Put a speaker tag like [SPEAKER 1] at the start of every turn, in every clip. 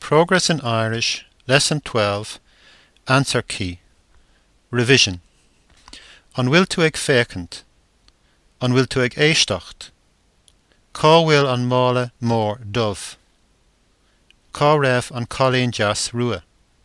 [SPEAKER 1] Progress in Irish, Lesson 12, Answer Key. Revision. An bhfuil tú ag féachaint. An bhfuil tú ag éisteacht. Cá bhfuil an mála mór dubh. Cá raibh an cailín deas rua.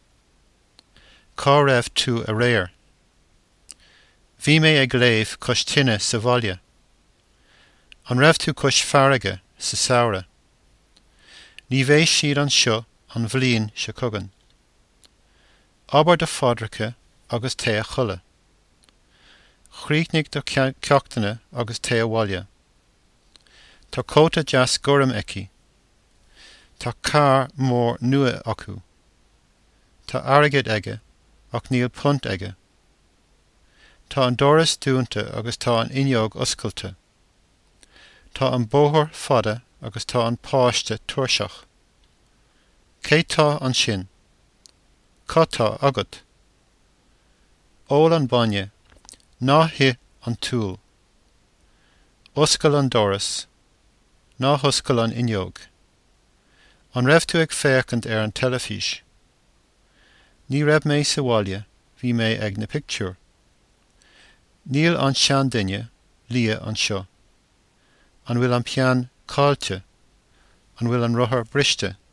[SPEAKER 1] Cá raibh tú a réir. Bhí mé ag léamh cos tine sa bhaile. An raibh tú cos farraige sa saoire. Ní bhééis siad an seo an bhliain se cogan. Aber de fadracha agus té a chulla. Chríochnaigh do ceachtaine agus té a bhaile. Tá cóta deas goram aici. Tá car mór nua acu. Tá airgid aige ach níl punt aige. Tá an doras dúnta agus tá an inneog oscailte. Tá an bóthar fada agus tá an páiste tuirseach. Cé tá an sin? Cá tá agat? Ól an bainne, ná hith an túl. Oscail an doras, ná hoscail an inneog. An raibh tú ag féachaint ar an telefís. Ní raibh mé sa bhaile, bhí mé ag na pictiúr. Níl an sean duine, lia an seo. An bhfuil an peann cáilte, an bhfuil an rothair briste.